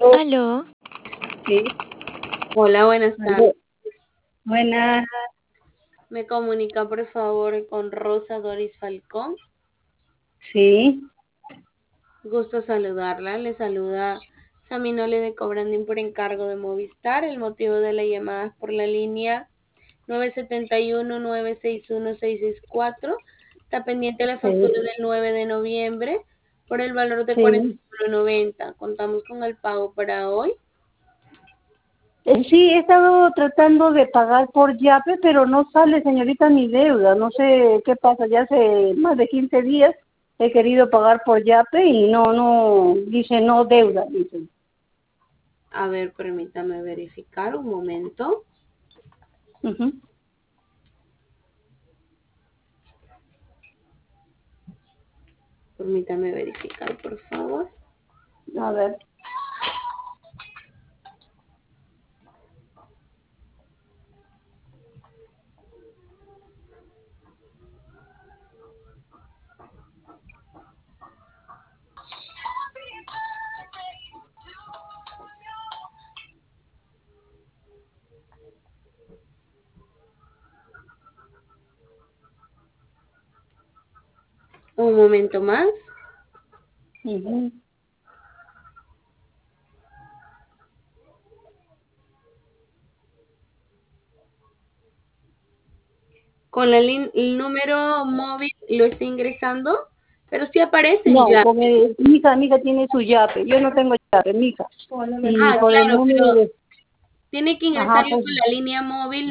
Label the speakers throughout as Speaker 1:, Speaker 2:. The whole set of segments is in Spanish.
Speaker 1: Aló,
Speaker 2: Sí,
Speaker 3: Hola, buenas tardes.
Speaker 2: aló. Buenas,
Speaker 3: Me comunica por favor con Rosa Doris Falcón.
Speaker 2: sí,
Speaker 3: Gusto saludarla. Le saluda Saminole de Cobrandín por encargo de Movistar. El motivo de la llamada es por la línea 971-961-664. Está pendiente la factura
Speaker 2: sí,
Speaker 3: del 9 de noviembre por el valor de
Speaker 2: sí.
Speaker 3: 41.90. Contamos con el pago para hoy.
Speaker 2: Sí, he estado tratando de pagar por Yape, pero no sale, señorita, mi deuda. No sé qué pasa, ya hace más de 15 días he querido pagar por Yape y dice no deuda, dice.
Speaker 3: A ver, permítame verificar un momento.
Speaker 2: Ujú.
Speaker 3: Permítame verificar, por favor.
Speaker 2: A ver,
Speaker 3: Un momento más.
Speaker 2: ujú.
Speaker 3: Con el número móvil lo está ingresando, pero sí aparece
Speaker 2: No,
Speaker 3: ya.
Speaker 2: mi hija tiene su Yape, yo no tengo Yape, mi hija. Y
Speaker 3: Ah,
Speaker 2: por el
Speaker 3: claro, pero
Speaker 2: número de...
Speaker 3: tiene que
Speaker 2: Ajá,
Speaker 3: ingresarlo
Speaker 2: pues
Speaker 3: con la línea móvil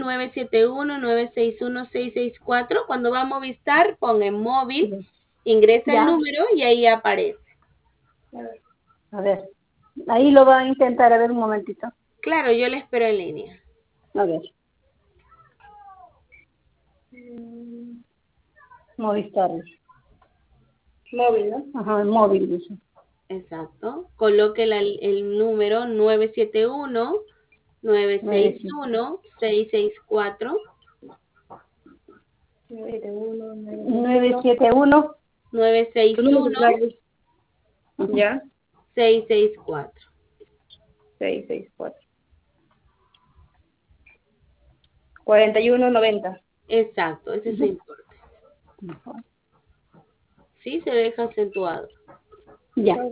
Speaker 3: 971-961-664. Cuando va a Movistar, ponga móvil, ingresa el
Speaker 2: ya,
Speaker 3: número y ahí aparece.
Speaker 2: a ver, ahí lo va a intentar, a ver un momentito.
Speaker 3: Claro, yo le espero en línea.
Speaker 2: A ver. Movistar. Móvil, ¿no? Ajá, el móvil, dice.
Speaker 3: Exacto. Coloque el número
Speaker 2: 9, 7,
Speaker 3: 971-961-664.
Speaker 2: 971. Tu número de
Speaker 3: 961
Speaker 2: celular. Ya,
Speaker 3: 664.
Speaker 2: 664. 4190.
Speaker 3: Exacto, ese es su importe. Sí, se deja acentuado.
Speaker 2: Ya.